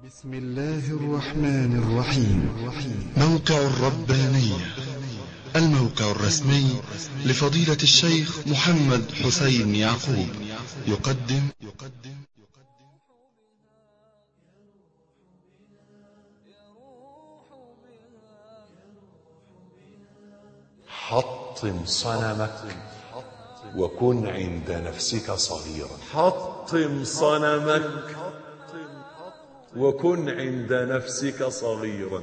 بسم الله الرحمن الرحيم. موقع الربانية، الموقع الرسمي لفضيلة الشيخ محمد حسين يعقوب، يقدم حطم صنمك وكن عند نفسك صغيرا. حطم صنمك وكن عند نفسك صغيرا.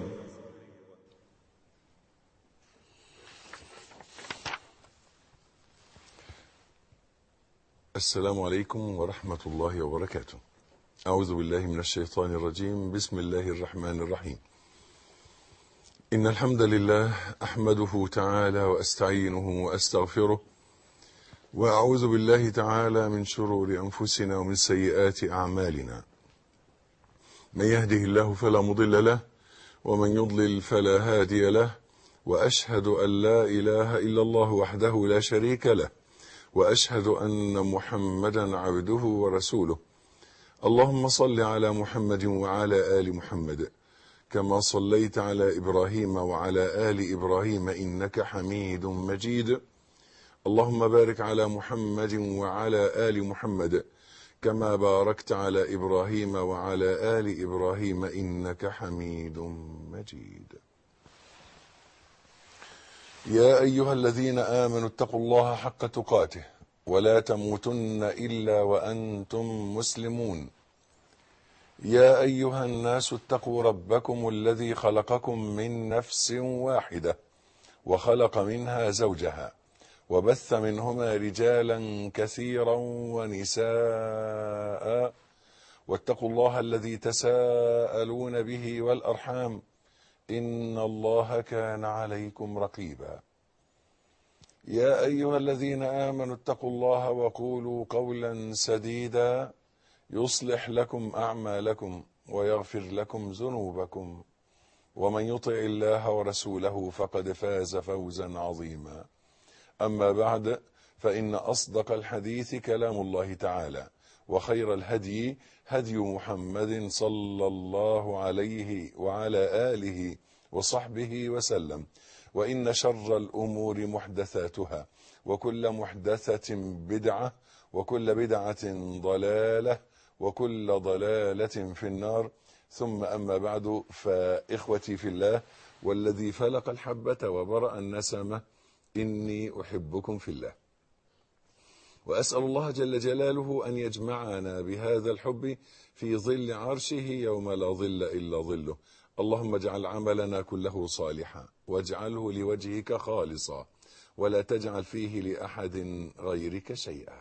السلام عليكم ورحمة الله وبركاته. أعوذ بالله من الشيطان الرجيم. بسم الله الرحمن الرحيم. إن الحمد لله أحمده تعالى وأستعينه وأستغفره، وأعوذ بالله تعالى من شرور أنفسنا ومن سيئات أعمالنا. من يهده الله فلا مضل له، ومن يضلل فلا هادي له، وأشهد أن لا إله إلا الله وحده لا شريك له، وأشهد أن محمدا عبده ورسوله. اللهم صل على محمد وعلى آل محمد كما صليت على إبراهيم وعلى آل إبراهيم إنك حميد مجيد. اللهم بارك على محمد وعلى آل محمد كما باركت على إبراهيم وعلى آل إبراهيم إنك حميد مجيد. يا أيها الذين آمنوا اتقوا الله حق تقاته ولا تموتن إلا وأنتم مسلمون. يا أيها الناس اتقوا ربكم الذي خلقكم من نفس واحدة وخلق منها زوجها وبث منهما رجالا كثيرا ونساء، واتقوا الله الذي تساءلون به والأرحام إن الله كان عليكم رقيبا. يا أيها الذين آمنوا اتقوا الله وقولوا قولا سديدا يصلح لكم أعمالكم ويغفر لكم ذنوبكم، ومن يطع الله ورسوله فقد فاز فوزا عظيما. أما بعد، فإن أصدق الحديث كلام الله تعالى، وخير الهدي هدي محمد صلى الله عليه وعلى آله وصحبه وسلم. وإن شر الأمور محدثاتها، وكل محدثة بدعة، وكل بدعة ضلالة، وكل ضلالة في النار. ثم أما بعد، فإخوتي في الله والذي فلق الحبة وبرأ النسمة، إني أحبكم في الله، وأسأل الله جل جلاله أن يجمعنا بهذا الحب في ظل عرشه يوم لا ظل إلا ظله. اللهم اجعل عملنا كله صالحا، واجعله لوجهك خالصا، ولا تجعل فيه لأحد غيرك شيئا.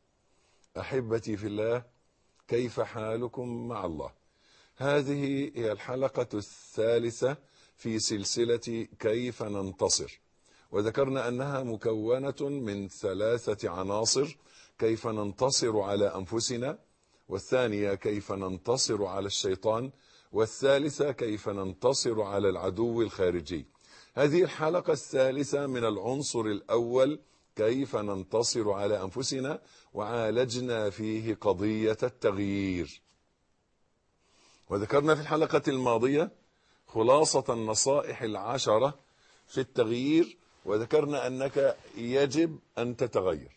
أحبتي في الله، كيف حالكم مع الله؟ هذه هي الحلقة الثالثة في سلسلة كيف ننتصر، وذكرنا أنها مكونة من 3 عناصر: كيف ننتصر على أنفسنا، والثانية كيف ننتصر على الشيطان، والثالثة كيف ننتصر على العدو الخارجي. هذه الحلقة الثالثة من العنصر الأول كيف ننتصر على أنفسنا، وعالجنا فيه قضية التغيير. وذكرنا في الحلقة الماضية خلاصة النصائح 10 في التغيير، وذكرنا أنك يجب أن تتغير.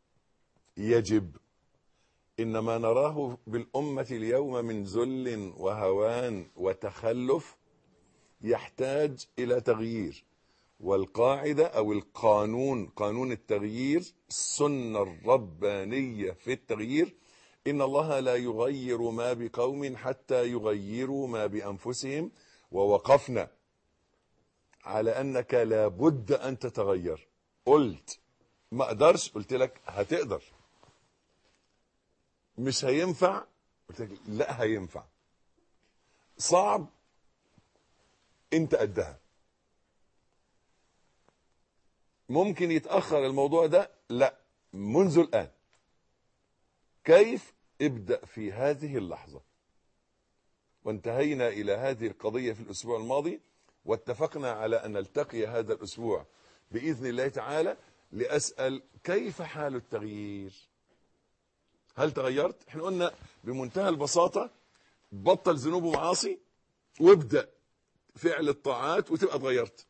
يجب. إن ما نراه بالأمة اليوم من ذل وهوان وتخلف يحتاج إلى تغيير. والقاعدة أو القانون، قانون التغيير، السنة الربانية في التغيير: إن الله لا يغير ما بقوم حتى يغيروا ما بأنفسهم. ووقفنا على أنك لابد أن تتغير. قلت ما أقدرش، قلت لك هتقدر. مش هينفع، قلت لك لا هينفع. صعب، انت قدها. ممكن يتأخر الموضوع ده، لا، منذ الآن. كيف؟ ابدأ في هذه اللحظة. وانتهينا إلى هذه القضية في الأسبوع الماضي، واتفقنا على أن نلتقي هذا الأسبوع بإذن الله تعالى لأسأل: كيف حال التغيير؟ هل تغيرت؟ احنا قلنا بمنتهى البساطة بطل ذنوب ومعاصي وابدأ فعل الطاعات وتبقى اتغيرت.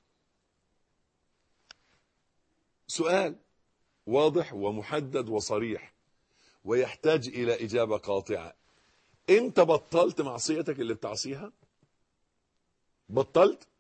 سؤال واضح ومحدد وصريح ويحتاج إلى إجابة قاطعة. انت بطلت معصيتك اللي بتعصيها؟ بطلت؟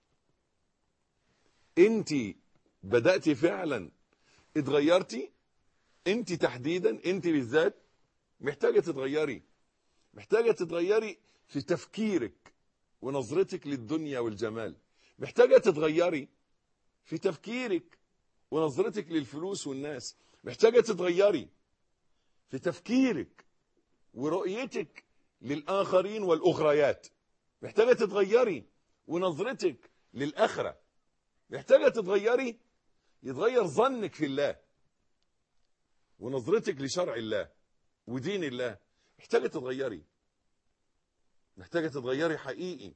انت بدأت فعلا اتغيرتي؟ انت تحديدا، انت بالذات محتاجة تتغيري. محتاجة تتغيري في تفكيرك ونظرتك للدنيا والجمال. محتاجة تتغيري في تفكيرك ونظرتك للفلوس والناس. محتاجة تتغيري في تفكيرك ورؤيتك للآخرين والأخريات. محتاجة تتغيري ونظرتك للآخرة. محتاجة تتغيري، يتغير ظنك في الله ونظرتك لشرع الله ودين الله. محتاجة تتغيري، محتاجة تتغيري حقيقي.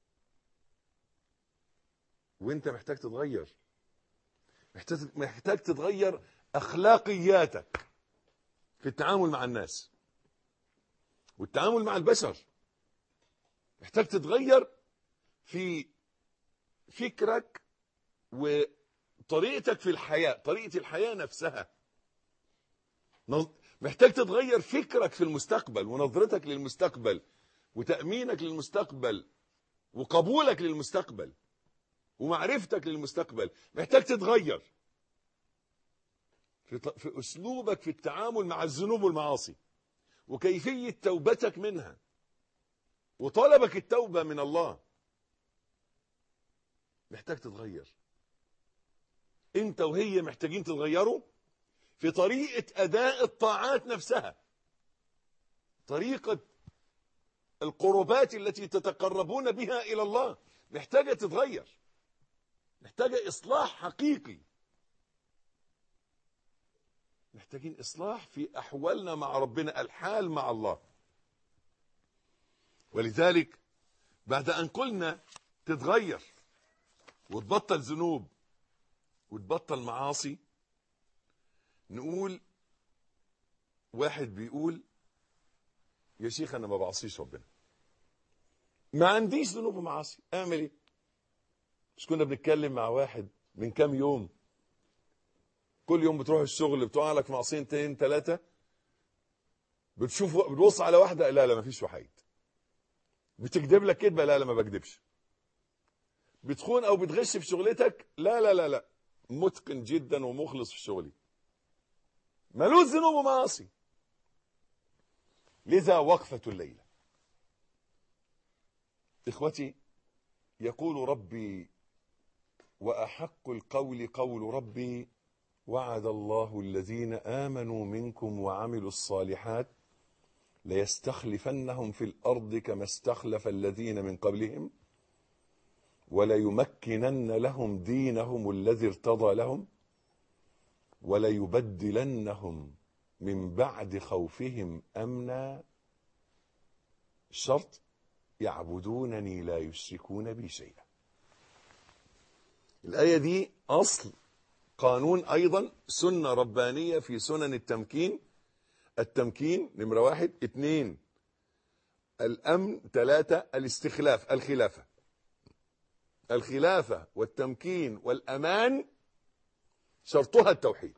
وانت محتاج تتغير، محتاج تتغير أخلاقياتك في التعامل مع الناس والتعامل مع البشر. محتاج تتغير في فكرك وطريقتك في الحياة، طريقة الحياة نفسها. محتاج تتغير فكرك في المستقبل ونظرتك للمستقبل وتأمينك للمستقبل وقبولك للمستقبل ومعرفتك للمستقبل. محتاج تتغير في أسلوبك في التعامل مع الذنوب والمعاصي وكيفية توبتك منها وطلبك التوبة من الله. محتاج تتغير. انت وهي محتاجين تتغيروا في طريقة أداء الطاعات نفسها، طريقة القربات التي تتقربون بها إلى الله. محتاجة تتغير، محتاجة إصلاح حقيقي. محتاجين إصلاح في أحوالنا مع ربنا، الحال مع الله. ولذلك بعد أن قلنا تتغير وتبطل ذنوب وتبطل معاصي، نقول واحد بيقول يا شيخ أنا ما بعصيش ربنا، ما عنديش ذنوب ومعاصي، أعمل إيه؟ مش كنا بنتكلم مع واحد من كام يوم، كل يوم بتروح الشغل بتقع لك معصيتين ثلاثة، بتبص على واحدة لا ما فيش وحيد، بتكذب لك كذبة لا ما بكذبش، بتخون أو بتغش في شغلتك لا متقن جدا ومخلص في شغلي، ملوش ذنوب ومعاصي. لذا وقفة الليلة إخوتي، يقول ربي وأحق القول قول ربي وعد الله الذين آمنوا منكم وعملوا الصالحات ليستخلفنهم في الأرض كما استخلف الذين من قبلهم وليمكنن لهم دينهم الذي ارتضى لهم وليبدلنهم من بعد خوفهم أمنا. الشرط يعبدونني لا يشركون بي شيئا. الآية دي أصل قانون، أيضا سنة ربانية في سنن التمكين. التمكين نمرة 1، 2 الأمن، 3 الاستخلاف، الخلافة والتمكين والأمان شرطها التوحيد.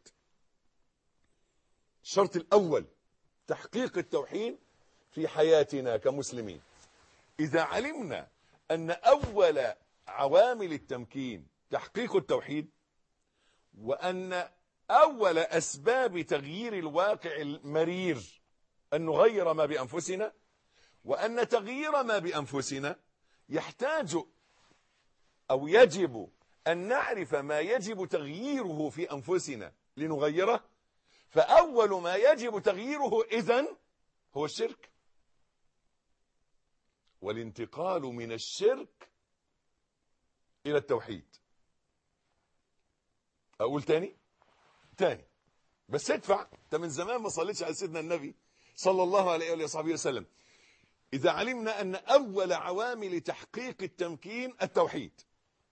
الشرط الأول تحقيق التوحيد في حياتنا كمسلمين. إذا علمنا أن أول عوامل التمكين تحقيق التوحيد، وأن أول أسباب تغيير الواقع المرير أن نغير ما بأنفسنا، وأن تغيير ما بأنفسنا يحتاج أو يجب أن نعرف ما يجب تغييره في أنفسنا لنغيره، فأول ما يجب تغييره إذن هو الشرك، والانتقال من الشرك إلى التوحيد. أقول تاني بس ادفع، انت من زمان ما صليتش على سيدنا النبي صلى الله عليه وآله وصحبه وسلم. إذا علمنا أن أول عوامل تحقيق التمكين التوحيد،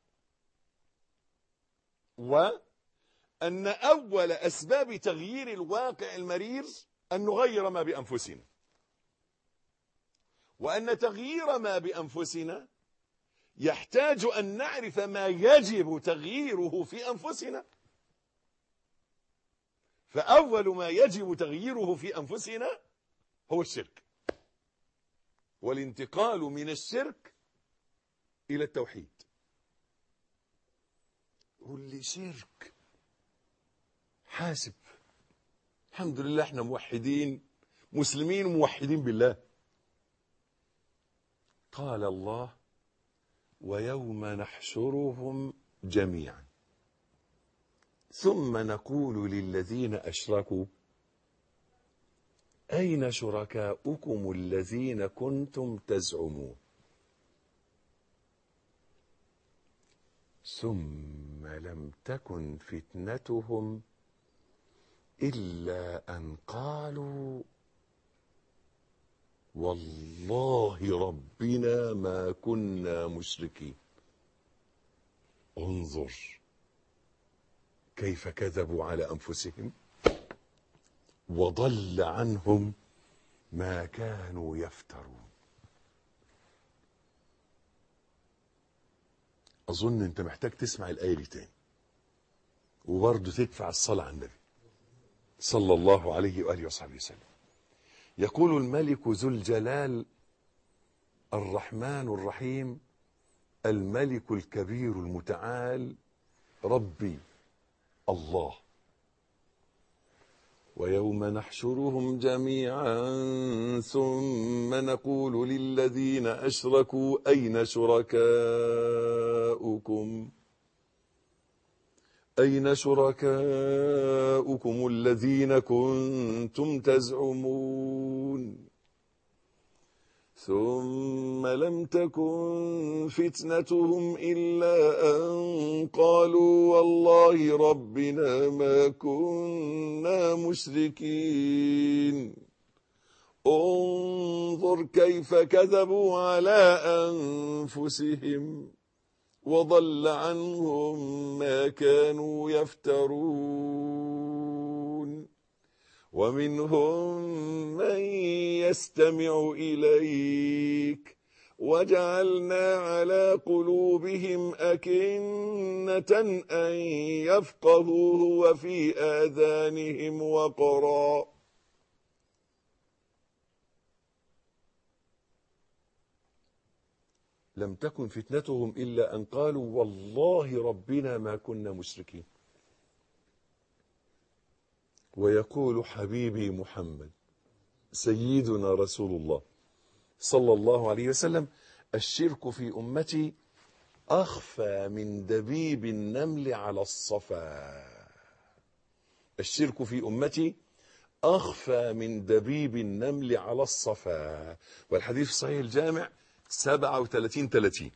وأن أول أسباب تغيير الواقع المرير أن نغير ما بأنفسنا، وأن تغيير ما بأنفسنا يحتاج أن نعرف ما يجب تغييره في أنفسنا. فأول ما يجب تغييره في أنفسنا هو الشرك، والانتقال من الشرك إلى التوحيد. قل لي شرك، حاسب، الحمد لله احنا موحدين مسلمين موحدين بالله. قال الله: ويوم نحشرهم جميعا ثم نقول للذين أشركوا أين شركاؤكم الذين كنتم تزعمون ثم لم تكن فتنتهم إلا أن قالوا والله ربنا ما كنا مشركين. انظر كيف كذبوا على أنفسهم وضل عنهم ما كانوا يفترون. أظن أنت محتاج تسمع الآية دي تاني وبرضه تدفع الصلاة على النبي صلى الله عليه وآله وصحبه وسلم. يقول الملك ذو الجلال الرحمن الرحيم الملك الكبير المتعال ربي الله: ويوم نحشرهم جميعا ثم نقول للذين أشركوا أين شركاؤكم الذين كنتم تزعمون ثم لم تكن فتنتهم إلا أن قالوا والله ربنا ما كنا مشركين. انظر كيف كذبوا على أنفسهم وضل عنهم ما كانوا يفترون. ومنهم من يستمع إليك وجعلنا على قلوبهم أكنة أن يفقهوه وفي آذانهم وقرا لم تكن فتنتهم إلا أن قالوا والله ربنا ما كنا مشركين. ويقول حبيبي محمد سيدنا رسول الله صلى الله عليه وسلم: الشرك في أمتي أخفى من دبيب النمل على الصفا. الشرك في أمتي أخفى من دبيب النمل على الصفا. والحديث صحيح الجامع 37-30.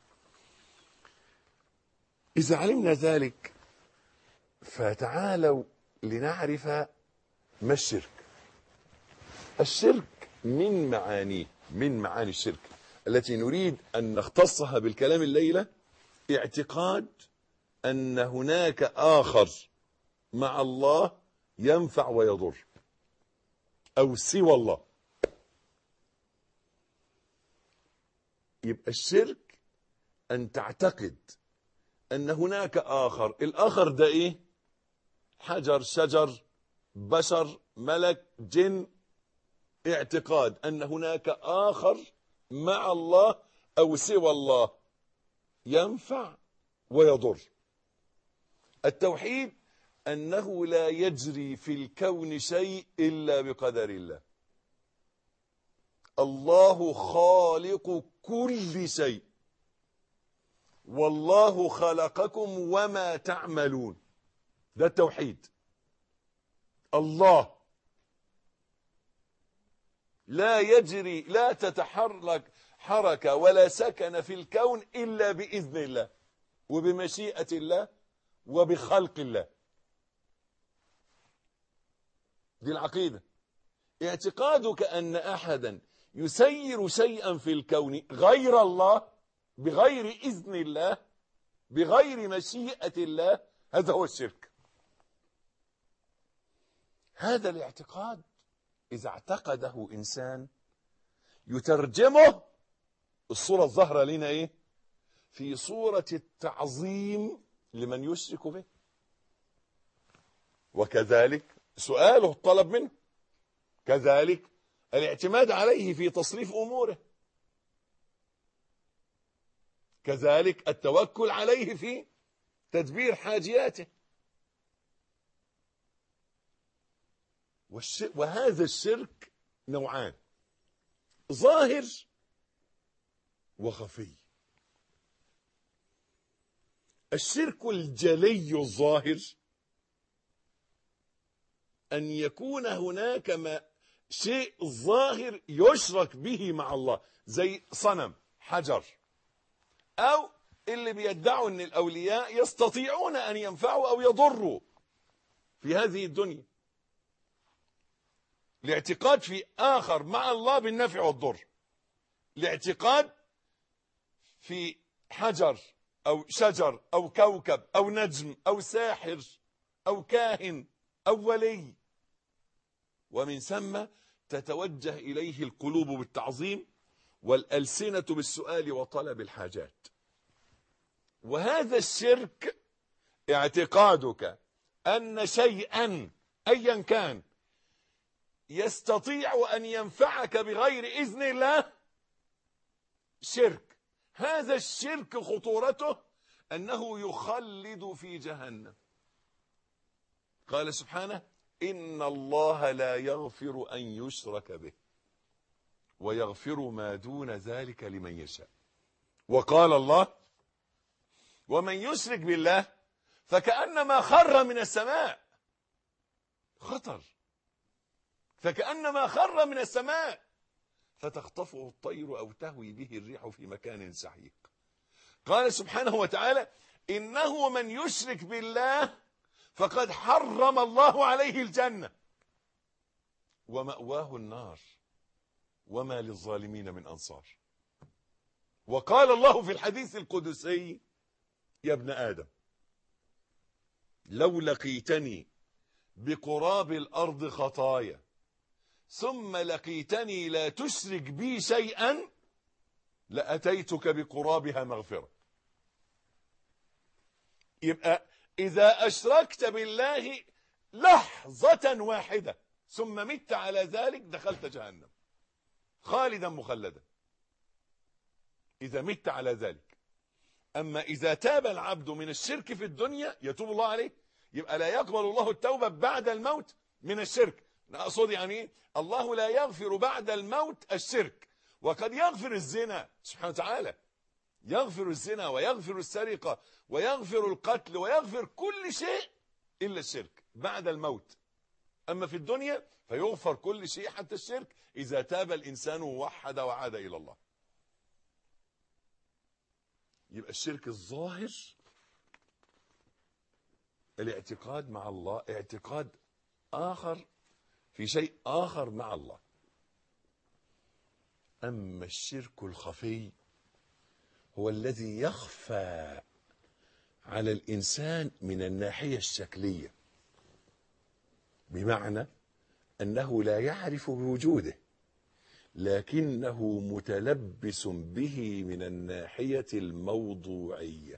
إذا علمنا ذلك فتعالوا لنعرف ما الشرك. الشرك من معاني الشرك التي نريد أن نختصها بالكلام الليلة اعتقاد أن هناك آخر مع الله ينفع ويضر أو سوى الله. يبقى الشرك أن تعتقد أن هناك آخر. الآخر ده إيه؟ حجر، شجر، بشر، ملك، جن. اعتقاد أن هناك آخر مع الله أو سوى الله ينفع ويضر. التوحيد أنه لا يجري في الكون شيء إلا بقدر الله. الله خالق كل شيء والله خلقكم وما تعملون. ده التوحيد. الله لا يجري، لا تتحرك حركة ولا سكن في الكون إلا بإذن الله وبمشيئة الله وبخلق الله. دي العقيدة. اعتقادك أن أحدا يسير شيئا في الكون غير الله بغير إذن الله بغير مشيئة الله، هذا هو الشرك. هذا الاعتقاد إذا اعتقده إنسان يترجمه الصورة الظاهرة لنا ايه؟ في صورة التعظيم لمن يشرك به. وكذلك سؤاله الطلب منه، كذلك الاعتماد عليه في تصريف اموره، كذلك التوكل عليه في تدبير حاجياته. وهذا الشرك نوعان: ظاهر وخفي. الشرك الجلي الظاهر أن يكون هناك شيء ظاهر يشرك به مع الله، زي صنم، حجر، أو اللي بيدعوا أن الأولياء يستطيعون أن ينفعوا أو يضروا في هذه الدنيا، الاعتقاد في آخر مع الله بالنفع والضر، الاعتقاد في حجر أو شجر أو كوكب أو نجم أو ساحر أو كاهن أو ولي، ومن ثم تتوجه إليه القلوب بالتعظيم والألسنة بالسؤال وطلب الحاجات. وهذا الشرك اعتقادك أن شيئا أيا كان يستطيع أن ينفعك بغير إذن الله شرك. هذا الشرك خطورته أنه يخلد في جهنم. قال سبحانه: إن الله لا يغفر أن يشرك به ويغفر ما دون ذلك لمن يشاء. وقال الله: ومن يشرك بالله فكأنما خر من السماء. خطر. فكأنما خر من السماء فتخطفه الطير أو تهوي به الريح في مكان سحيق. قال سبحانه وتعالى: إنه من يشرك بالله فقد حرم الله عليه الجنة ومأواه النار وما للظالمين من أنصار. وقال الله في الحديث القدسي: يا ابن آدم لو لقيتني بقراب الأرض خطايا ثم لقيتني لا تشرك بي شيئا لأتيتك بقرابها مغفرة. يبقى إذا أشركت بالله لحظة واحدة ثم مت على ذلك دخلت جهنم خالدا مخلدا، إذا مت على ذلك. أما إذا تاب العبد من الشرك في الدنيا يتوب الله عليه، يبقى لا يقبل الله التوبة بعد الموت من الشرك. أقصد يعني إيه؟ الله لا يغفر بعد الموت الشرك، وقد يغفر الزنا سبحانه وتعالى، يغفر الزنا ويغفر السرقة ويغفر القتل ويغفر كل شيء إلا الشرك بعد الموت. أما في الدنيا فيغفر كل شيء حتى الشرك إذا تاب الإنسان ووحد وعاد إلى الله. يبقى الشرك الظاهر الاعتقاد مع الله، اعتقاد آخر في شيء آخر مع الله. أما الشرك الخفي هو الذي يخفى على الإنسان من الناحية الشكلية، بمعنى أنه لا يعرف بوجوده لكنه متلبس به من الناحية الموضوعية.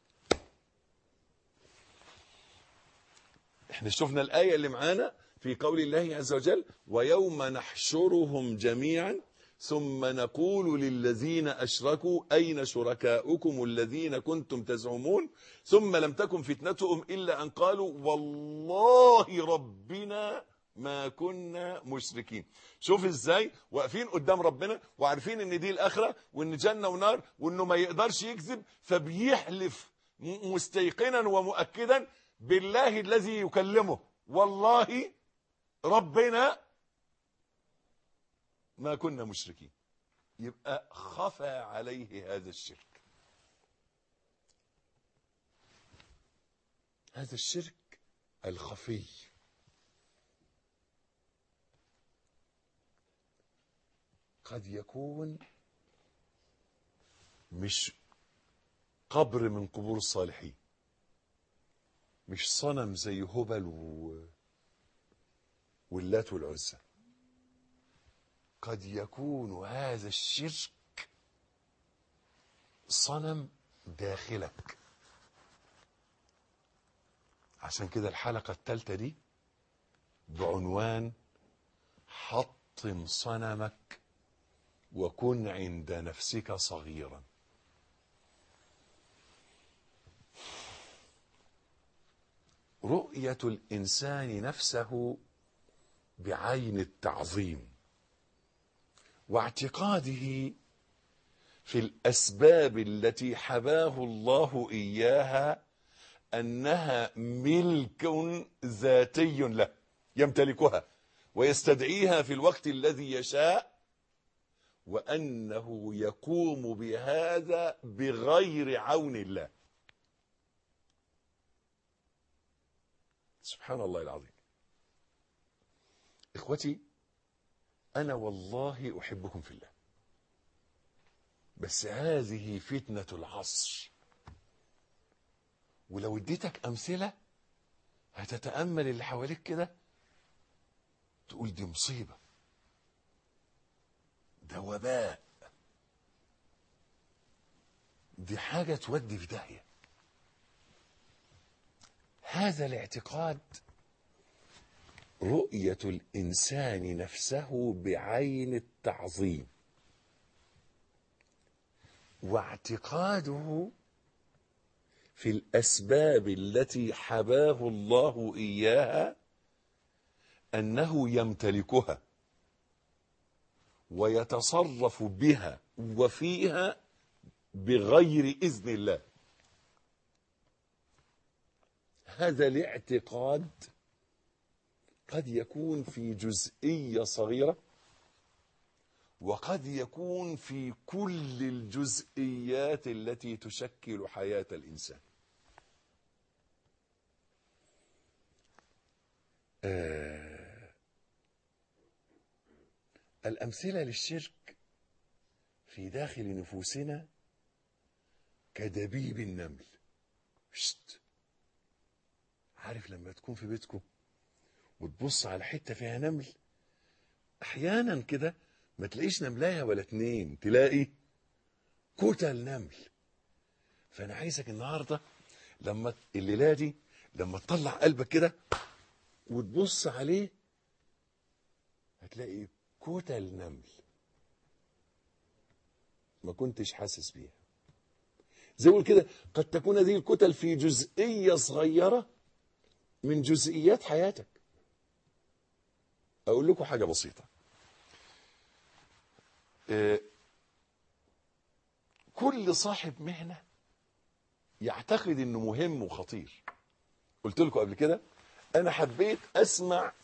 احنا شفنا الآية اللي معانا في قول الله عز وجل: ويوم نحشرهم جميعا ثم نقول للذين أشركوا أين شركاؤكم الذين كنتم تزعمون ثم لم تكن فتنتهم إلا أن قالوا والله ربنا ما كنا مشركين. شوف ازاي واقفين قدام ربنا وعارفين ان دي الآخرة وان جنة ونار وانه ما يقدرش يكذب، فبيحلف مستيقنا ومؤكدا بالله الذي يكلمه: والله ربنا ما كنا مشركين. يبقى خفى عليه هذا الشرك. هذا الشرك الخفي قد يكون مش قبر من قبور الصالحين، مش صنم زي هبل واللات والعزى. قد يكون هذا الشرك صنم داخلك. عشان كده الحلقة الثالثة دي بعنوان حطم صنمك وكن عند نفسك صغيرا. رؤية الإنسان نفسه بعين التعظيم واعتقاده في الأسباب التي حباه الله إياها أنها ملك ذاتي له يمتلكها ويستدعيها في الوقت الذي يشاء، وأنه يقوم بهذا بغير عون الله. سبحان الله العظيم. إخوتي، أنا والله أحبكم في الله، بس هذه فتنة العصر، ولو اديتك أمثلة هتتأمل اللي حواليك كده تقول دي مصيبة، ده وباء، دي حاجة تودي في داهية. هذا الاعتقاد رؤية الإنسان نفسه بعين التعظيم واعتقاده في الأسباب التي حباه الله إياها أنه يمتلكها ويتصرف بها وفيها بغير إذن الله. هذا الاعتقاد قد يكون في جزئية صغيرة وقد يكون في كل الجزئيات التي تشكل حياة الإنسان. الأمثلة للشرك في داخل نفوسنا كدبيب النمل. عارف لما تكون في بيتكم وتبص على حتة فيها نمل، أحيانا كده ما تلاقيش نملاية ولا اتنين، تلاقي كتل نمل. فأنا عايزك النهاردة لما الليلة دي لما تطلع قلبك كده وتبص عليه هتلاقي كتل نمل ما كنتش حاسس بيها. زي ما كده قد تكون هذه الكتل في جزئية صغيرة من جزئيات حياتك. أقول لكم حاجة بسيطة. كل صاحب مهنة يعتقد انه مهم وخطير. قلت لكم قبل كده انا حبيت اسمع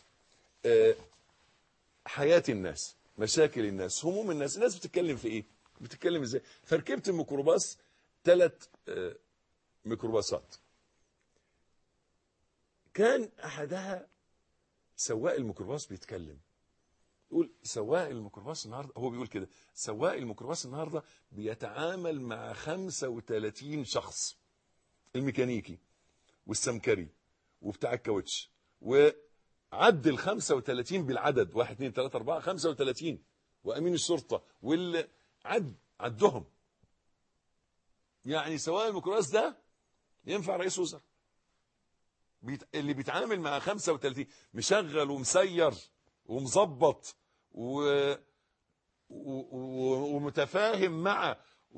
حياة الناس، مشاكل الناس، هموم الناس، الناس بتتكلم في ايه، بتتكلم ازاي. فركبت الميكروباص 3 ميكروباصات، كان احدها سواق الميكروباص بيتكلم، يقول سواق الميكروباص النهارده، هو بيقول كده، سواق الميكروباص النهارده بيتعامل مع 35 شخص، الميكانيكي والسمكري وبتاع الكاوتش، وعد ال 35 بالعدد 1 2 3 4 35، وامين الشرطه واللي عدهم. يعني سواق الميكروباص ده ينفع رئيس وزراء، اللي بيتعامل مع 35 مشغل ومسير ومظبط ومتفاهم مع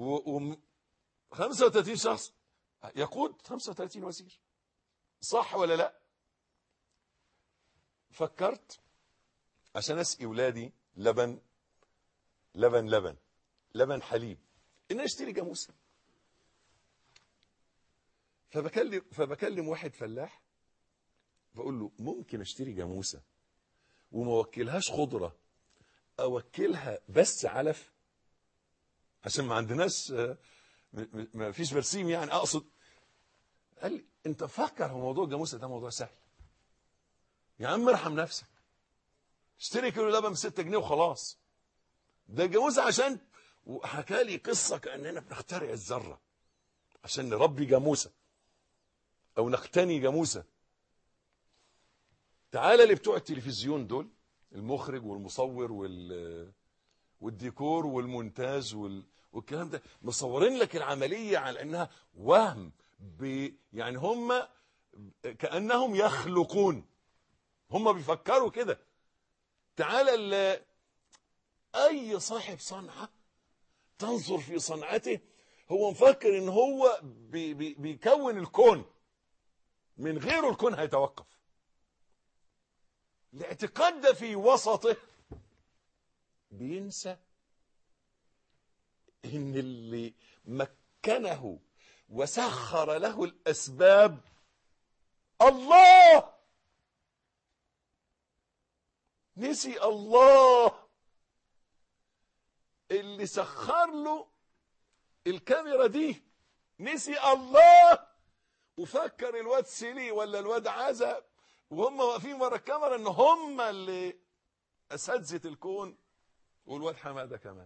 35 شخص، يقود 35 وزير. صح ولا لا؟ فكرت عشان اسقي ولادي لبن حليب ان اشتري جاموسه. فبكلم واحد فلاح بقول له ممكن اشتري جاموسه وما اوكلهاش خضره، اوكلها بس علف، عشان ما عندناش ما فيش برسيم يعني اقصد. قال لي انت فكر، هو موضوع الجاموسه ده موضوع سهل يا عم، ارحم نفسك، اشتري كيلو لبن ب6 جنيه وخلاص. ده الجاموسه عشان، وحكى لي قصه كاننا بنخترع الذره عشان نربي جاموسه او نقتني جاموسه. تعالى لبتوع التلفزيون دول، المخرج والمصور والديكور والمونتاج والكلام ده، مصورين لك العملية على انها وهم، يعني هم كأنهم يخلقون، هم بيفكروا كده. تعالى اي صاحب صنعة تنظر في صنعته، هو مفكر ان هو بيكون الكون، من غيره الكون هيتوقف. الاعتقاد ده في وسطه بينسى ان اللي مكنه وسخر له الاسباب الله. نسي الله اللي سخر له الكاميرا دي، نسي الله، وفكر الواد سيلي ولا الواد عزب وهم واقفين ورا الكاميرا ان هم اللي اساتذه الكون، والواد حماده كمان.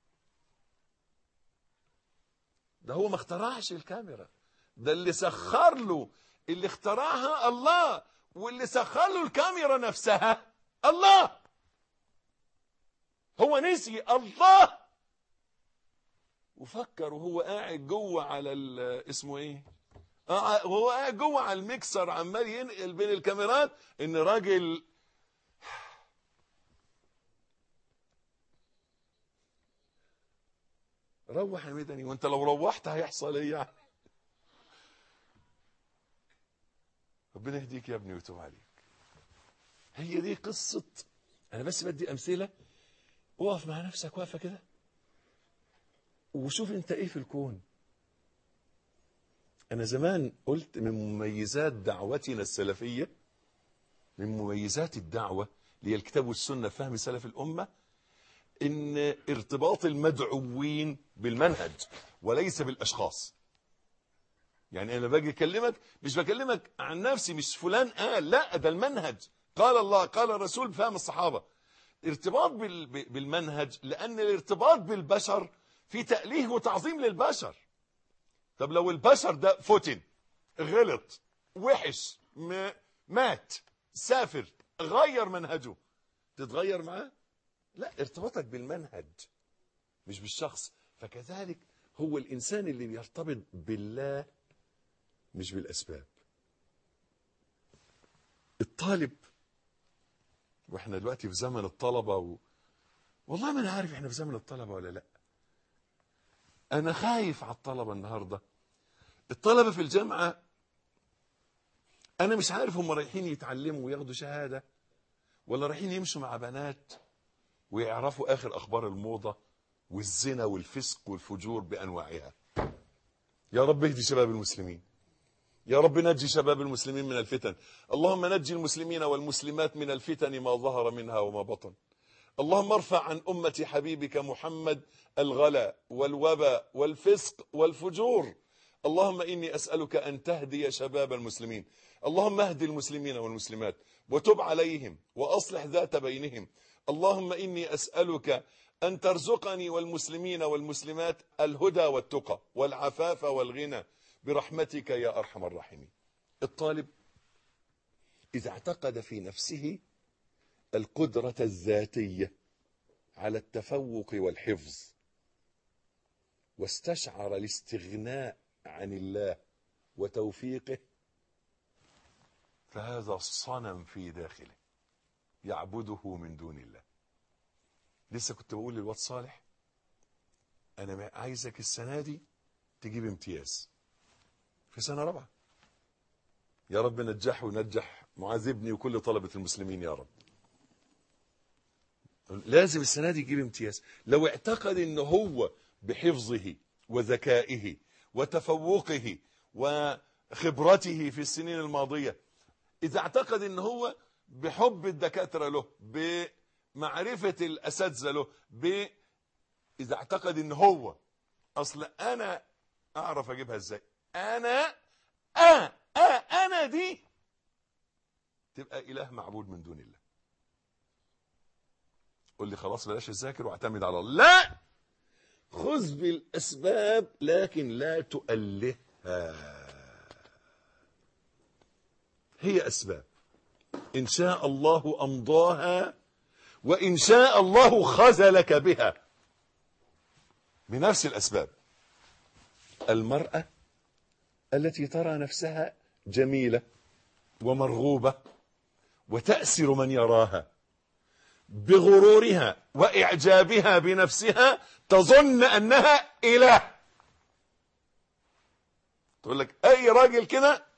ده هو ما اخترعش الكاميرا، ده اللي سخر له، اللي اخترعها الله، واللي سخر له الكاميرا نفسها الله. هو نسي الله وفكر وهو قاعد جوه على اسمه ايه، وهو قاعد جوه على الميكسر عمال ينقل بين الكاميرات، ان راجل روح يا مدني، وانت لو روحت هيحصل ايه يعني؟ ربنا يهديك يا ابني ويتوب عليك. هي دي قصة. انا بس بدي امثلة. اقف مع نفسك واقفة كده وشوف انت ايه في الكون. انا زمان قلت من مميزات دعوتنا السلفية، من مميزات الدعوة اللي هي الكتاب والسنة فهم سلف الامة، ان ارتباط المدعوين بالمنهج وليس بالاشخاص. يعني انا باجي اكلمك مش بكلمك عن نفسي، مش فلان قال، لا، ده المنهج، قال الله قال الرسول بفهم الصحابة. ارتباط بالمنهج، لان الارتباط بالبشر في تأليه وتعظيم للبشر. طب لو البشر ده فتن، غلط، وحش، مات، سافر، غير منهجه، تتغير معاه؟ لا، ارتباطك بالمنهج مش بالشخص. فكذلك هو الإنسان اللي بيرتبط بالله مش بالأسباب. الطالب، واحنا دلوقتي في زمن الطلبة والله ما انا عارف احنا في زمن الطلبة ولا لا. انا خايف على الطلبة النهاردة. الطلبة في الجامعة انا مش عارف هم رايحين يتعلموا وياخدوا شهادة، ولا رايحين يمشوا مع بنات ويعرفوا اخر اخبار الموضة والزنا والفسق والفجور بانواعها. يا رب اهدي شباب المسلمين، يا رب نجي شباب المسلمين من الفتن. اللهم نجي المسلمين والمسلمات من الفتن ما ظهر منها وما بطن. اللهم ارفع عن أمة حبيبك محمد الغلا والوباء والفسق والفجور. اللهم إني أسألك أن تهدي شباب المسلمين. اللهم اهد المسلمين والمسلمات وتب عليهم وأصلح ذات بينهم. اللهم إني أسألك أن ترزقني والمسلمين والمسلمات الهدى والتقى والعفاف والغنى برحمتك يا أرحم الراحمين. الطالب إذا اعتقد في نفسه القدرة الذاتية على التفوق والحفظ، واستشعر الاستغناء عن الله وتوفيقه، فهذا صنم في داخله يعبده من دون الله. لسه كنت بقول للواد صالح أنا عايزك السنة دي تجيب امتياز في سنة رابعة. يا رب نجحه ونجح معاذ ابني وكل طلبة المسلمين يا رب. لازم السنة دي يجيب امتياز. لو اعتقد انه هو بحفظه وذكائه وتفوقه وخبرته في السنين الماضية، اذا اعتقد انه هو بحب الدكاترة له، بمعرفة الاساتذة له، اذا اعتقد انه هو اصل انا اعرف اجيبها ازاي، انا دي تبقى اله معبود من دون الله. قل لي خلاص بلاش اذاكر واعتمد على الله. لا، خذ بالاسباب لكن لا تؤلهها. هي اسباب، ان شاء الله امضاها وان شاء الله خذلك بها. بنفس الأسباب. المرأة التي ترى نفسها جميلة ومرغوبة وتأسر من يراها بغرورها وإعجابها بنفسها، تظن أنها إله. تقول لك أي راجل كده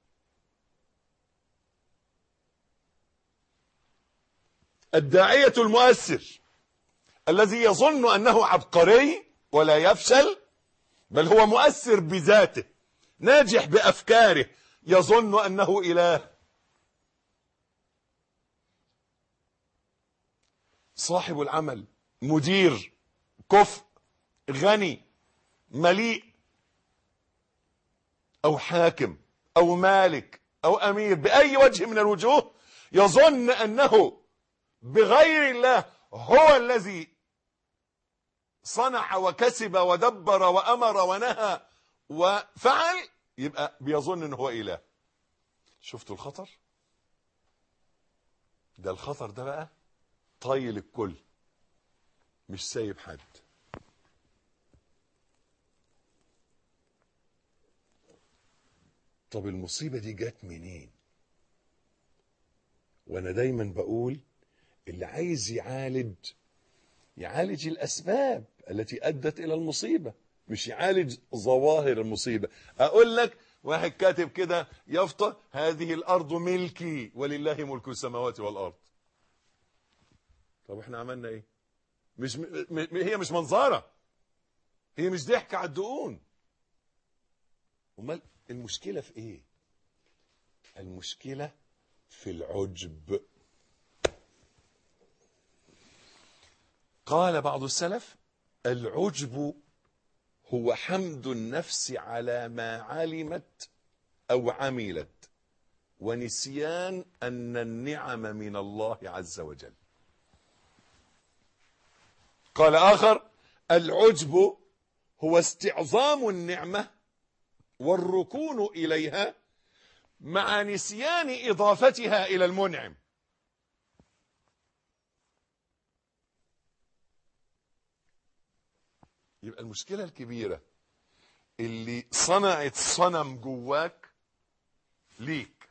الداعية المؤثر الذي يظن أنه عبقري ولا يفشل، بل هو مؤثر بذاته ناجح بأفكاره، يظن أنه إله. صاحب العمل، مدير، كفء، غني، مليء، أو حاكم أو مالك أو أمير، بأي وجه من الوجوه يظن أنه بغير الله هو الذي صنع وكسب ودبر وأمر ونهى وفعل، يبقى بيظن أنه هو إله. شفتوا الخطر؟ ده الخطر ده بقى طايل الكل، مش سايب حد. طب المصيبة دي جت منين؟ وانا دايما بقول اللي عايز يعالج الاسباب التي ادت الى المصيبة، مش يعالج ظواهر المصيبة. اقول لك واحد كاتب كده يافطة: هذه الارض ملكي ولله ملك السماوات والارض. طب احنا عملنا ايه؟ هي مش منظرة، هي مش ضحك على الدقون. امال المشكلة في ايه؟ المشكلة في العجب. قال بعض السلف: العجب هو حمد النفس على ما علمت أو عملت، ونسيان أن النعم من الله عز وجل. قال آخر: العجب هو استعظام النعمة والركون إليها مع نسيان إضافتها إلى المنعم. يبقى المشكلة الكبيرة اللي صنعت صنم جواك ليك،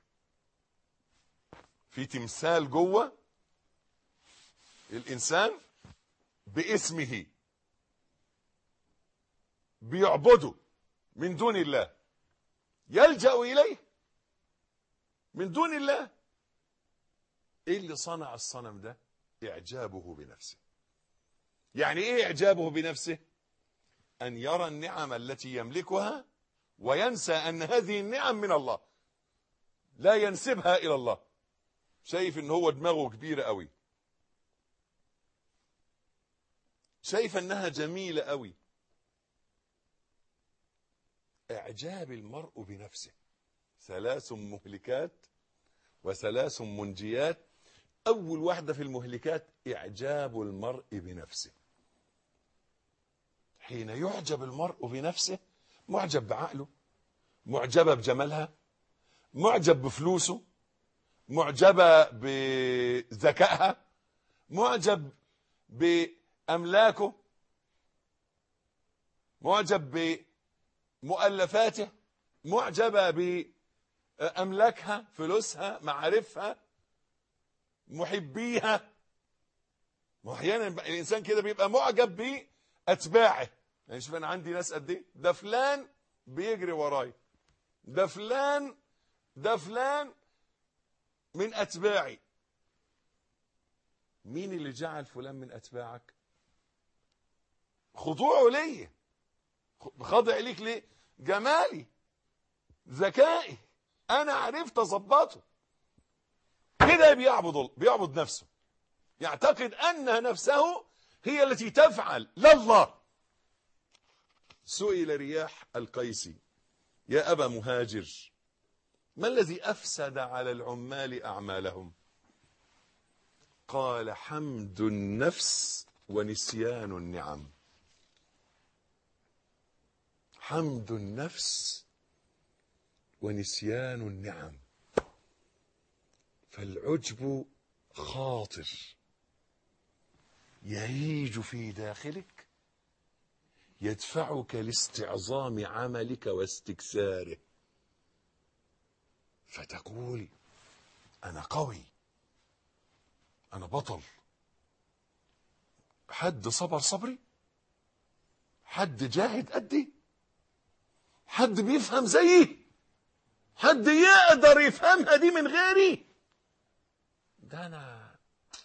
في تمثال جوه الإنسان باسمه بيعبده من دون الله، يلجأ إليه من دون الله. ايه اللي صنع الصنم ده؟ اعجابه بنفسه. يعني ايه اعجابه بنفسه؟ ان يرى النعم التي يملكها وينسى ان هذه النعم من الله، لا ينسبها الى الله. شايف ان هو دماغه كبيرة قوي، شايف انها جميلة قوي. اعجاب المرء بنفسه 3 مهلكات و3 منجيات. أول واحدة في المهلكات إعجاب المرء بنفسه. حين يعجب المرء بنفسه، معجب بعقله، معجبة بجمالها، معجب بفلوسه، معجبة بذكائها، معجب بأملاكه، معجب بمؤلفاته، معجبة بأملاكها، فلوسها، معارفها، محبيها. واحيانا الانسان كده بيبقى معجب باتباعه. يعني شوف انا عندي ناس قد ايه، ده فلان بيجري وراي، ده فلان من اتباعي. مين اللي جعل فلان من اتباعك؟ خضوعه ليه، خاضع ليك ليه؟ جمالي، ذكائي، انا عرفت اظبطه. كده بيعبد نفسه، يعتقد أن نفسه هي التي تفعل لا الله. سئل رياح القيسي: يا أبا مهاجر، ما الذي أفسد على العمال أعمالهم؟ قال: حمد النفس ونسيان النعم. حمد النفس ونسيان النعم. فالعجب خاطر يهيج في داخلك، يدفعك لاستعظام عملك واستكثاره، فتقول أنا قوي، أنا بطل. حد صبر صبري؟ حد جاهد قدي؟ حد بيفهم زيي؟ حد يقدر يفهمها دي من غيري؟ ده أنا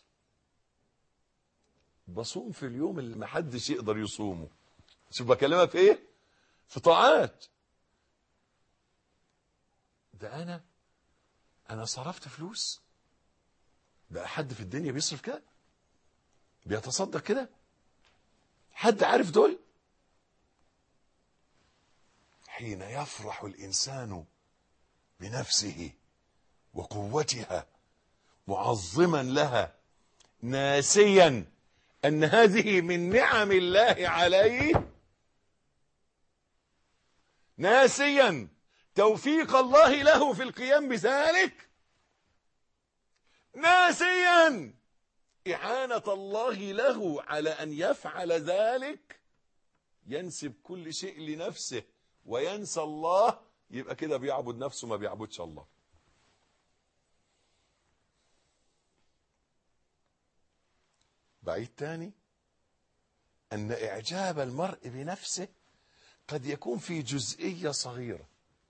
بصوم في اليوم اللي محدش يقدر يصومه. شوف بكلمها في ايه؟ في طاعات. ده انا صرفت فلوس. بقى حد في الدنيا بيصرف كده؟ بيتصدق كده؟ حد عارف دول؟ حين يفرح الإنسان بنفسه وقوتها معظما لها ناسيا أن هذه من نعم الله عليه، ناسيا توفيق الله له في القيام بذلك، ناسيا إعانة الله له على أن يفعل ذلك، ينسب كل شيء لنفسه وينسى الله، يبقى كده بيعبد نفسه ما بيعبدش الله. بعيد تاني أن إعجاب المرء بنفسه قد يكون في جزئية صغيرة،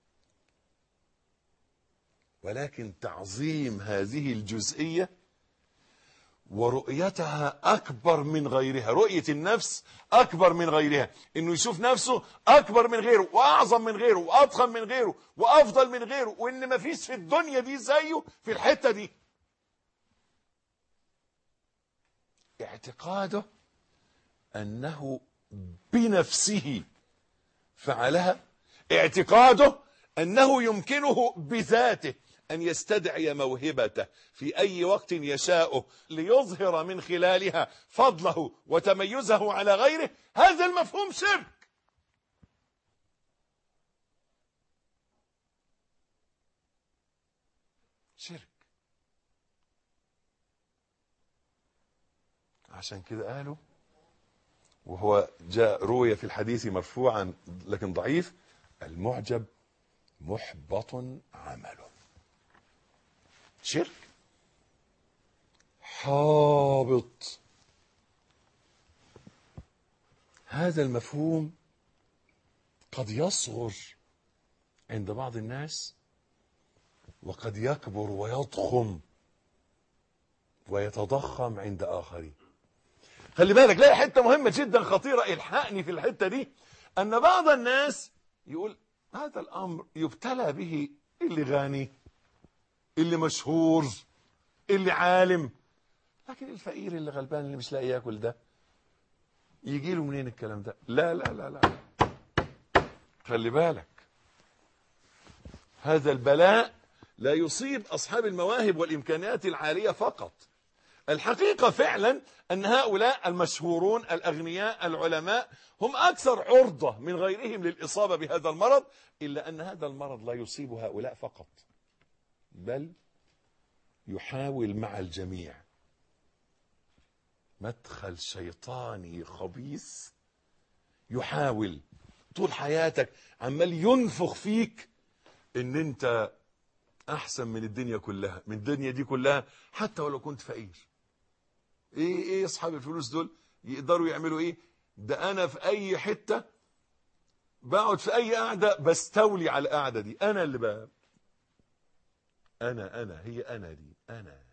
ولكن تعظيم هذه الجزئية ورؤيتها أكبر من غيرها، رؤية النفس أكبر من غيرها، إنه يشوف نفسه أكبر من غيره وأعظم من غيره وأضخم من غيره وأفضل من غيره، وإن ما فيش في الدنيا دي زيه في الحتة دي. اعتقاده أنه بنفسه فعلها، اعتقاده أنه يمكنه بذاته أن يستدعي موهبته في أي وقت يشاءه ليظهر من خلالها فضله وتميزه على غيره. هذا المفهوم شرك. شرك. عشان كده قالوا، وهو جاء روي في الحديث مرفوعا لكن ضعيف: المعجب محبط عمله. شرك حابط. هذا المفهوم قد يصغر عند بعض الناس وقد يكبر ويضخم ويتضخم عند آخرين. خلي بالك، لا، حتة مهمة جدا خطيرة، الحقني في الحتة دي، أن بعض الناس يقول هذا الأمر يبتلى به اللي غني، اللي مشهور، اللي عالم، لكن الفقير اللي غلبان اللي مش لاقي ياكل ده يجي له منين الكلام ده؟ لا لا لا لا، خلي بالك، هذا البلاء لا يصيب أصحاب المواهب والإمكانيات العالية فقط. الحقيقة فعلا أن هؤلاء المشهورون الأغنياء العلماء هم أكثر عرضة من غيرهم للإصابة بهذا المرض، إلا أن هذا المرض لا يصيب هؤلاء فقط، بل يحاول مع الجميع. مدخل شيطاني خبيث يحاول طول حياتك، عمال ينفخ فيك ان انت احسن من الدنيا كلها، من الدنيا دي كلها، حتى ولو كنت فقير. ايه اصحاب الفلوس دول يقدروا يعملوا ايه؟ ده انا في اي حتة بقعد في اي قعدة بستولي على القعدة دي، انا اللي بقى انا هي انا دي انا.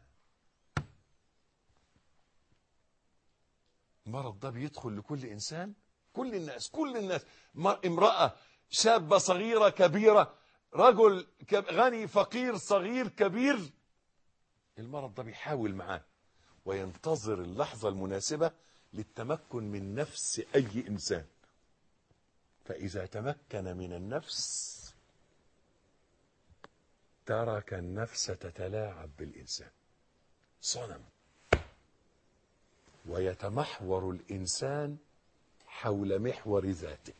المرض ده بيدخل لكل انسان، كل الناس، امرأة، شابة، صغيرة، كبيرة، رجل غني، فقير، صغير، كبير، المرض ده بيحاول معاه وينتظر اللحظة المناسبة للتمكن من نفس أي إنسان. فإذا تمكن من النفس ترك النفس تتلاعب بالإنسان، صنم، ويتمحور الإنسان حول محور ذاته.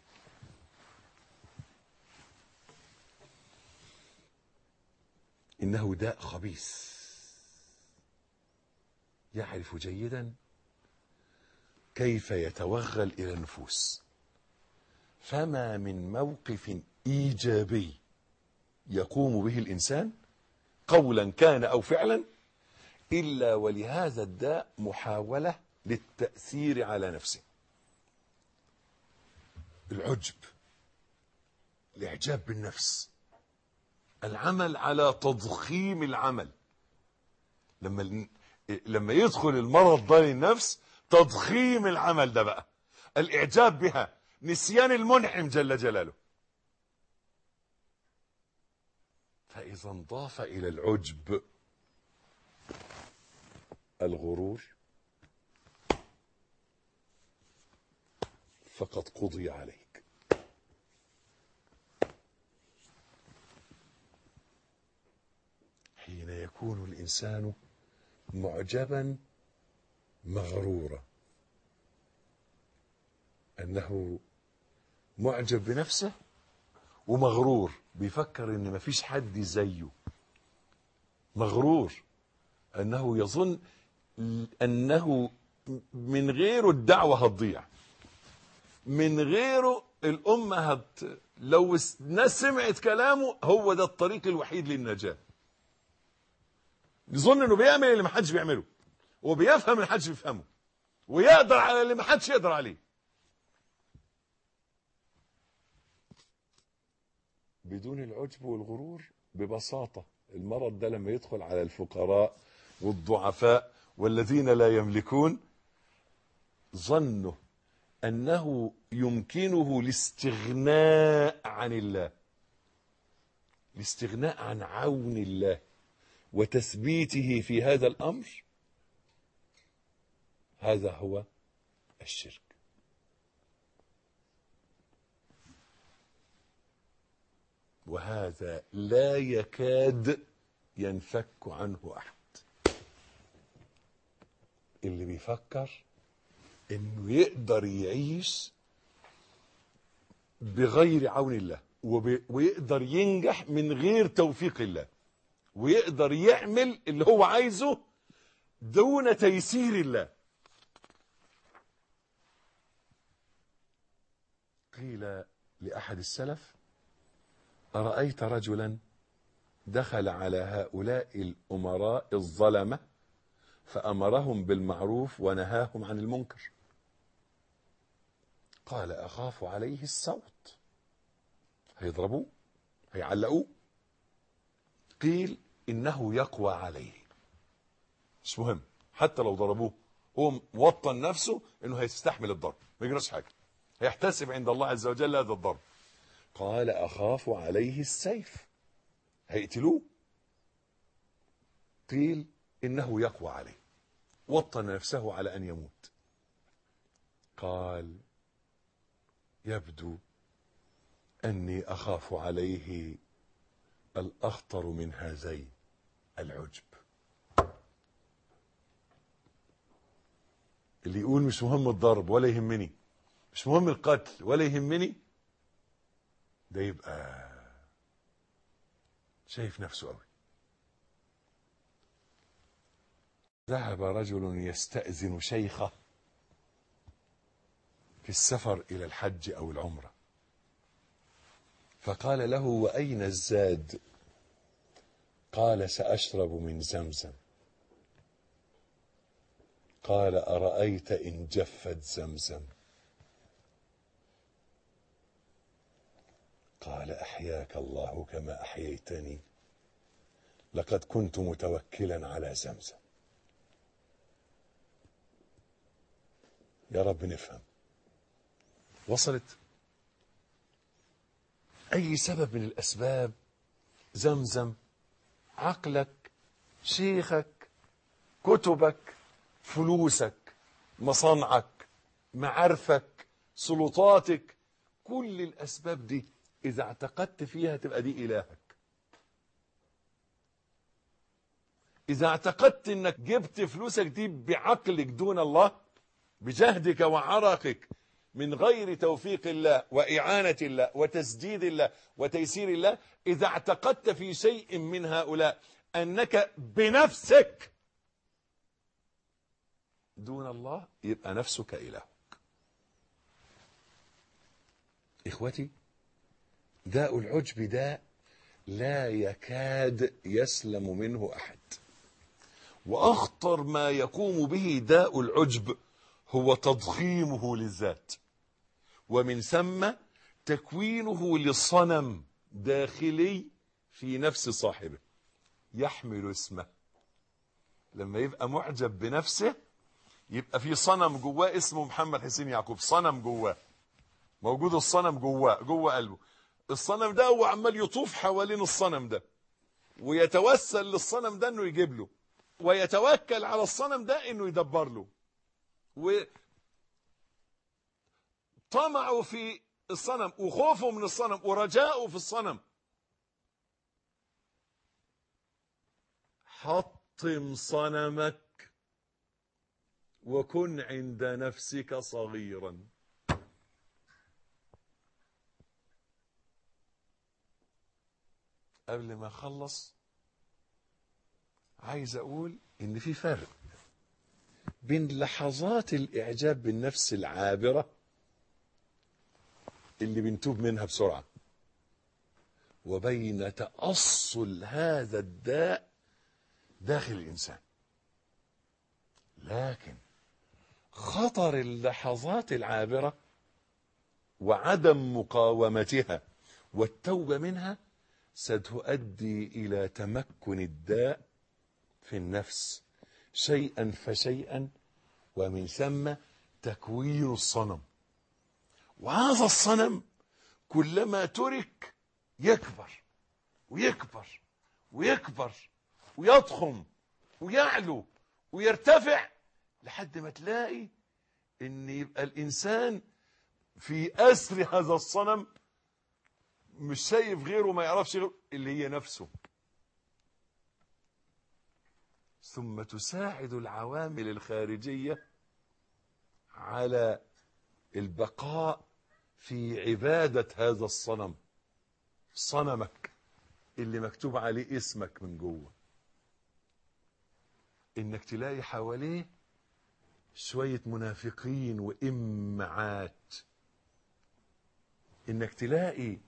إنه داء خبيث يعرف جيدا كيف يتوغل إلى النفوس فما من موقف إيجابي يقوم به الإنسان قولا كان أو فعلا إلا ولهذا الداء محاولة للتأثير على نفسه. العجب، الإعجاب بالنفس، العمل على تضخيم العمل. لما يدخل المرض ده للنفس، تضخيم العمل ده بقى، الإعجاب بها، نسيان المنعم جل جلاله. فإذا انضاف إلى العجب الغرور فقد قضي عليك. حين يكون الإنسان معجبا مغرورا، أنه معجب بنفسه ومغرور، بيفكر ان مفيش حد زيه، مغرور انه يظن انه من غيره الدعوة هتضيع، من غيره الامة لو الناس سمعت كلامه هو ده الطريق الوحيد للنجاة. يظن انه بيعمل اللي محدش بيعمله، وبيفهم اللي محدش بيفهمه، ويقدر على اللي محدش يقدر عليه. بدون العجب والغرور ببساطة المرض ده لما يدخل على الفقراء والضعفاء والذين لا يملكون، ظنوا أنه يمكنه الاستغناء عن الله، الاستغناء عن عون الله وتثبيته في هذا الأمر. هذا هو الشرك. وهذا لا يكاد ينفك عنه أحد. اللي بيفكر انه يقدر يعيش بغير عون الله، ويقدر ينجح من غير توفيق الله، ويقدر يعمل اللي هو عايزه دون تيسير الله. قيل لأحد السلف: أرأيت رجلا دخل على هؤلاء الأمراء الظلمة فأمرهم بالمعروف ونهاهم عن المنكر، قال: أخاف عليه الصوت، هيضربوه هيعلقوه. قيل: إنه يقوى عليه، مش مهم حتى لو ضربوه، هو موطن نفسه إنه هيستحمل الضرب، ما يجراش حاجة، هيحتسب عند الله عز وجل هذا الضرب. قال: أخاف عليه السيف، هيقتلوه. قيل: إنه يقوى عليه، وطن نفسه على أن يموت. قال: يبدو أني أخاف عليه الأخطر من هذين، العجب. اللي يقول مش مهم الضرب ولا يهمني، مش مهم القتل ولا يهمني، ده يبقى شايف نفسه قوي. ذهب رجل يستأذن شيخه في السفر إلى الحج أو العمرة، فقال له: وأين الزاد؟ قال: سأشرب من زمزم. قال: أرأيت إن جفت زمزم؟ قال: أحياك الله كما أحييتني، لقد كنت متوكلا على زمزم. يا رب نفهم. وصلت؟ أي سبب من الأسباب، زمزم، عقلك، شيخك، كتبك، فلوسك، مصانعك، معارفك، سلطاتك، كل الأسباب دي إذا اعتقدت فيها تبقى دي إلهك. إذا اعتقدت إنك جبت فلوسك دي بعقلك دون الله، بجهدك وعرقك، من غير توفيق الله وإعانة الله وتسديد الله وتيسير الله، إذا اعتقدت في شيء من هؤلاء أنك بنفسك دون الله، يبقى نفسك إلهك. إخوتي، داء العجب ده لا يكاد يسلم منه أحد، وأخطر ما يقوم به داء العجب هو تضخيمه للذات، ومن ثم تكوينه لصنم داخلي في نفس صاحبه يحمل اسمه. لما يبقى معجب بنفسه يبقى في صنم جواه اسمه محمد حسين يعقوب، صنم جواه موجود، الصنم جوه قلبه. الصنم ده هو عمال يطوف حوالين الصنم ده ويتوسل للصنم ده انه يجيب له، ويتوكل على الصنم ده انه يدبر له، وطمعه في الصنم وخوفه من الصنم ورجاؤه في الصنم. حطم صنمك وكن عند نفسك صغيرا. قبل ما اخلص عايز اقول ان في فرق بين لحظات الاعجاب بالنفس العابرة اللي بنتوب منها بسرعة، وبين تأصل هذا الداء داخل الانسان. لكن خطر اللحظات العابرة وعدم مقاومتها والتوبة منها ستؤدي إلى تمكن الداء في النفس شيئا فشيئا، ومن ثم تكوين الصنم. وهذا الصنم كلما ترك يكبر ويكبر ويكبر ويضخم ويعلو ويرتفع لحد ما تلاقي ان يبقى الانسان في اسر هذا الصنم، مش شايف غيره، ما يعرفش غيره، اللي هي نفسه. ثم تساعد العوامل الخارجية على البقاء في عبادة هذا الصنم، صنمك اللي مكتوب عليه اسمك من جوه. انك تلاقي حواليه شوية منافقين وإمعات، انك تلاقي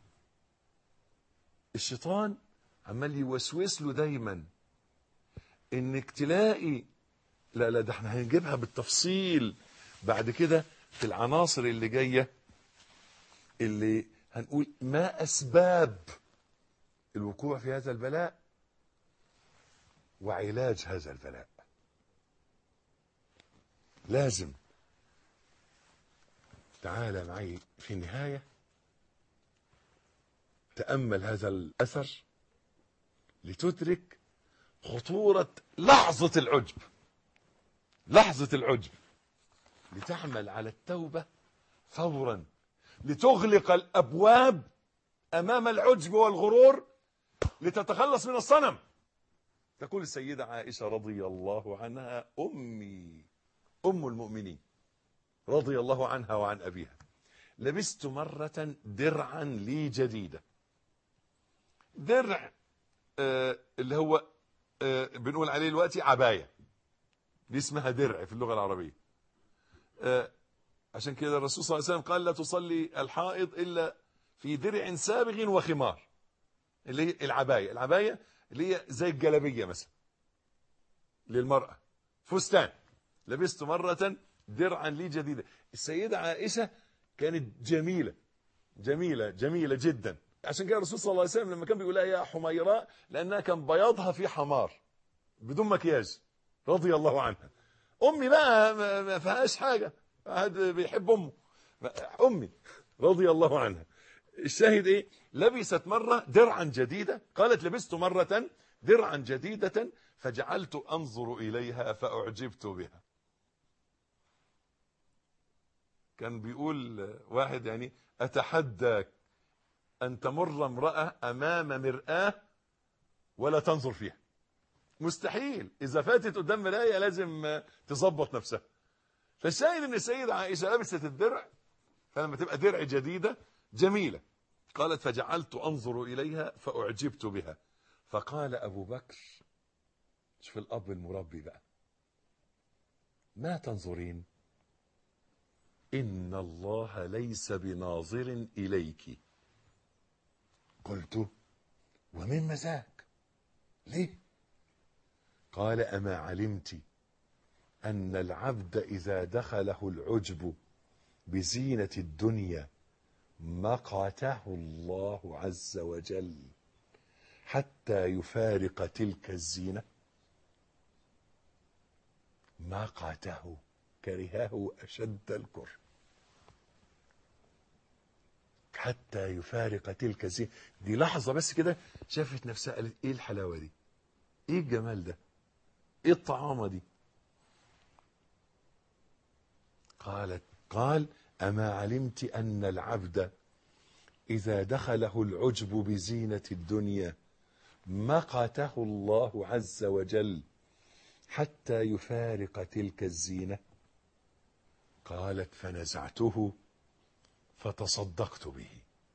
الشيطان عمال يوسوس له دايما، انك تلاقي لا ده احنا هنجيبها بالتفصيل بعد كده في العناصر اللي جاية، اللي هنقول ما أسباب الوقوع في هذا البلاء وعلاج هذا البلاء. لازم تعال معي في النهاية تأمل هذا الأثر لتدرك خطورة لحظة العجب، لحظة العجب، لتعمل على التوبة فورا، لتغلق الأبواب أمام العجب والغرور، لتتخلص من الصنم. تقول السيدة عائشة رضي الله عنها أم المؤمنين رضي الله عنها وعن أبيها: لبست مرة درعا لي جديدة. درع اللي هو بنقول عليه دلوقتي عباية، دي اسمها درع في اللغة العربية. عشان كده الرسول صلى الله عليه وسلم قال: لا تصلي الحائض إلا في درع سابغ وخمار، اللي هي العباية. العباية اللي هي زي الجلابية مثلا للمرأة، فستان. لبست مرة درعا لي جديدة. السيدة عائشة كانت جميلة جميلة جميلة جدا، عشان كده الرسول صلى الله عليه وسلم لما كان بيقول لها يا حميراء، لأنها كان بياضها في حمار بدون مكياج، رضي الله عنها. أمي بقى ما فيهاش حاجة، بيحب أمه، أمي رضي الله عنها. الشاهد إيه؟ لبست مرة درعا جديدة، قالت: لبست مرة درعا جديدة فجعلت أنظر إليها فأعجبت بها. كان بيقول واحد يعني: أتحدى أن تمر امرأة أمام مرآة ولا تنظر فيها. مستحيل، إذا فاتت قدام مراية لازم تظبط نفسها. فالشاهد أن السيدة عائشة لبست الدرع، فلما تبقى درع جديدة جميلة، قالت: فجعلت أنظر إليها فأعجبت بها. فقال أبو بكر، شوف الأب المربي بقى: ما تنظرين؟ إن الله ليس بناظر إليك. قلت ومما ذاك؟ ليه؟ قال أما علمت أن العبد إذا دخله العجب بزينة الدنيا مقته الله عز وجل حتى يفارق تلك الزينة. مقته، كرهه أشد الكره، حتى يفارق تلك الزينة. دي لحظة بس كده شافت نفسها قالت ايه الحلاوة دي، ايه الجمال ده، ايه الطعامة دي. قال أما علمت أن العبد إذا دخله العجب بزينة الدنيا مقته الله عز وجل حتى يفارق تلك الزينة. قالت فنزعته فتصدقت به.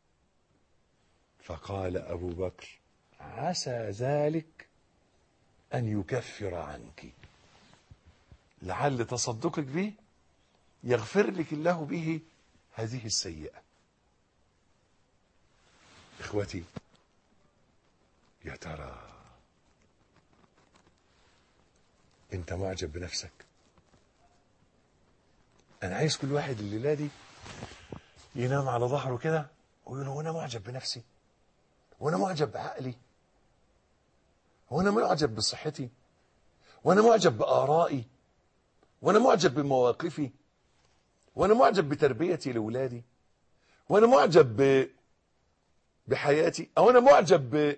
فقال أبو بكر عسى ذلك أن يكفر عنك، لعل تصدقك به يغفر لك الله به هذه السيئة. إخوتي، يا ترى أنت معجب بنفسك؟ أنا عايز كل واحد الليلة دي ينام على ظهره كده ويقول هو أنا معجب بنفسي؟ هو أنا معجب بعقلي؟ هو أنا معجب بصحتي؟ وأنا معجب بآرائي؟ وأنا معجب بمواقفي؟ وأنا معجب بتربيتي لأولادي؟ وأنا معجب بحياتي؟ أو أنا معجب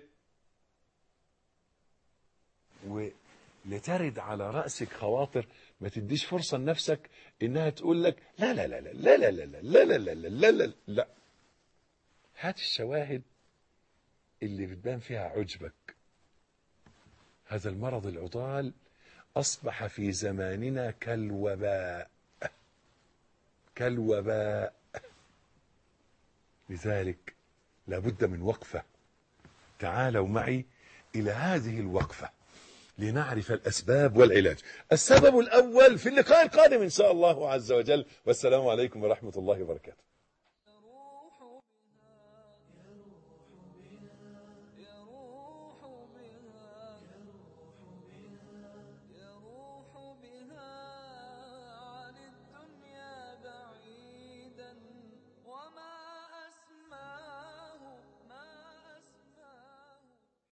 ولترد على رأسك خواطر ما تديش فرصة لنفسك إنها تقول لك لا لا لا لا لا لا لا لا لا لا لا لا لا. هات الشواهد اللي بتبان فيها عجبك. هذا المرض العضال أصبح في زماننا كالوباء، كالوباء. لذلك لابد من وقفة. تعالوا معي إلى هذه الوقفة لنعرف الأسباب والعلاج. السبب الأول في اللقاء القادم إن شاء الله عز وجل. والسلام عليكم ورحمة الله وبركاته.